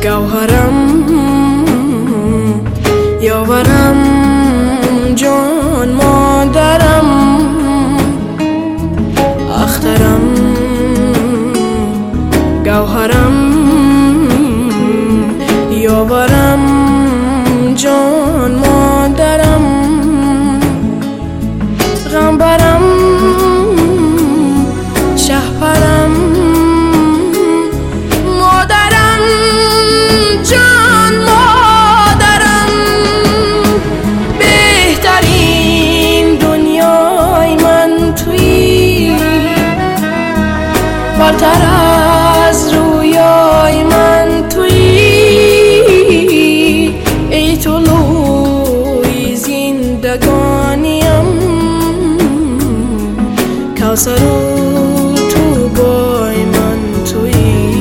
گوهرم یاورم جان مادرم اخترم گوهرم یاورم جان مادرم غمبرم شهپرم مادرم جان مادرم بهترین دنیای من تویی برتر از رویای من تویی ای طلوع زندگانیم کوثر و تو بای من تویی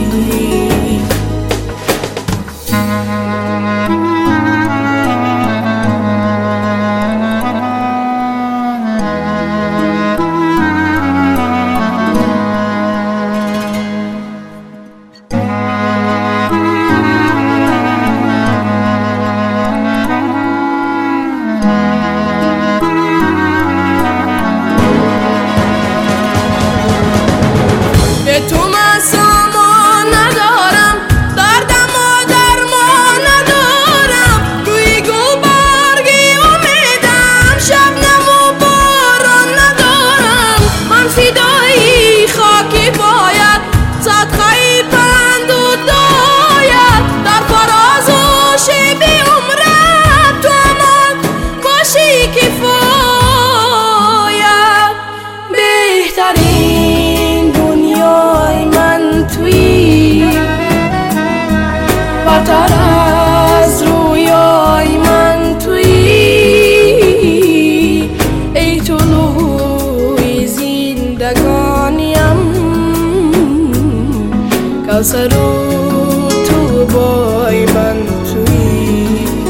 به تو من سامان ندارم دردم و درمان ندارم روی گل برگی امیدم شبنم و باران ندارم من فدایی خاکی باید صدقه پند و داید در فراز و شب عمرت تو امان باشی کفایت بهترین برتر از رویای من تویی ای طلوع زندگانیم کوثر و تو بای من تویی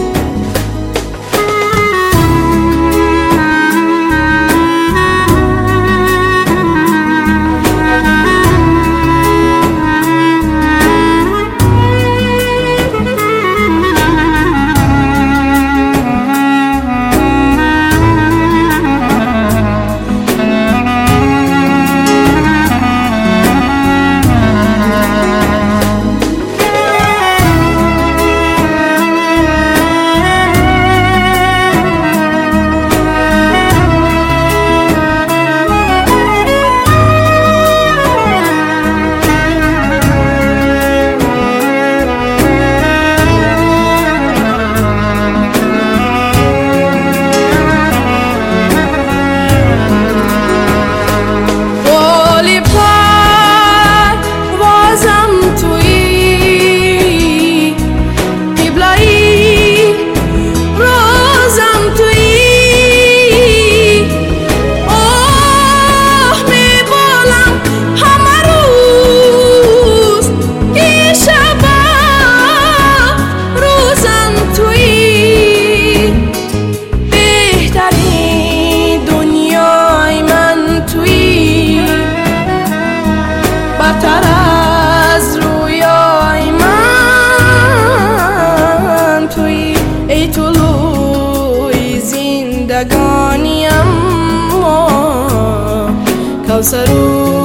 برتر از رویای من تویی ای طلوع زندگانیم کوثر